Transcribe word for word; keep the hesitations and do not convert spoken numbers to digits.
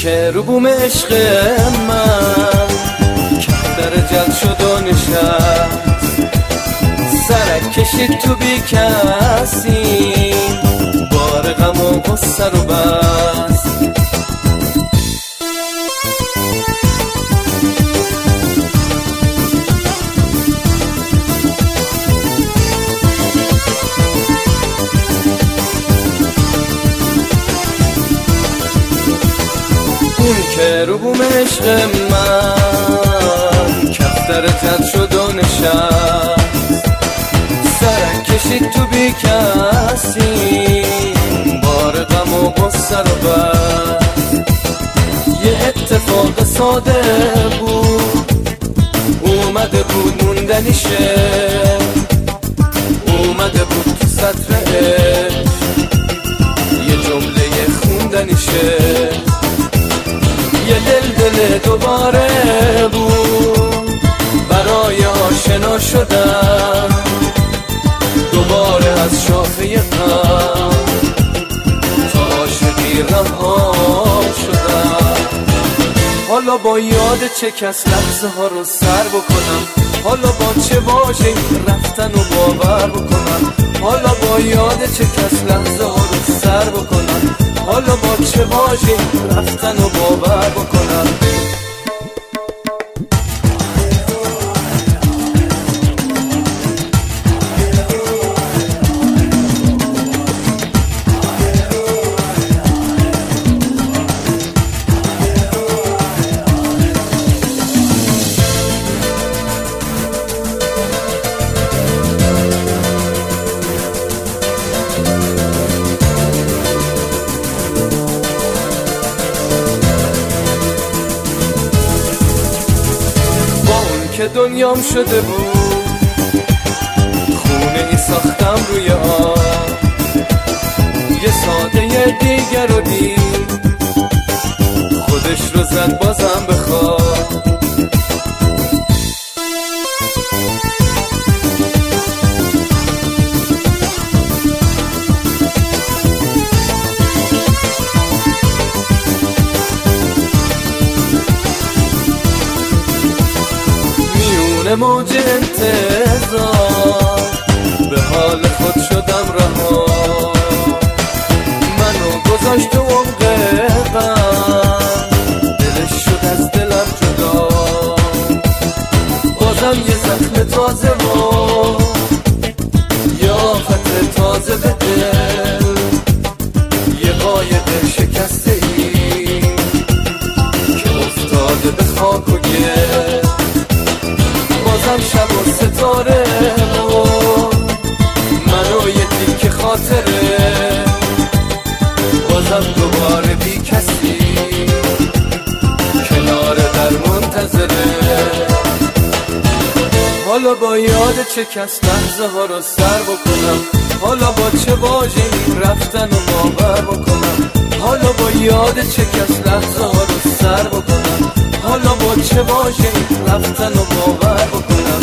که رو بوم عشق من کفتر جد شد و نشست، سرک کشید تو بی کسی، بار غم و غصه رو بست. اون که رو بوم عشق من کفتر جد شد و نشست، سرک کشید تو بی کسی، بار غم و غصه رو بست. یه اتفاق ساده بود اومده بود موندنیشه، اومده بود تو سطر عشق یه جمله خوندنیشه. یه دل دل دوباره بود برای آشنا شدن، دوباره از شاخه غم تا عاشقی رها شدن. حالا با یاد چه کس لحظه ها رو سر بکنم، حالا با چه واژه‌ای رفتن و باور بکنم، حالا با یاد چه کس لحظه ها رو سر بکنم، حالا با چه واژه‌ای رفتن و باور بکنم. که دنیام شده بود خونه ای ساختم روی آب، یه ساده دیگر رو دید خودش رو زد بازم به خواب. موج انتظار به حال خود شدم رها، منو گذاشت تو عمق غم، دلش شد از دلم جدا. بازم یه زخم تازه و یا خط تازه به دل، یه قایق شکسته ای که افتاده به خاک و گل. بازم شب و ستاره و منو یه تیک خاطره، بازم دوباره بی کسی کنار در منتظره. حالا با یاد چه کس لحظه ها رو سر بکنم، حالا با چه واژه‌ای رفتن و باور بکنم، حالا با یاد چه کس لحظه ها رو سر بکنم، حالا با چه واژه‌ای رفتن و باور بکنم.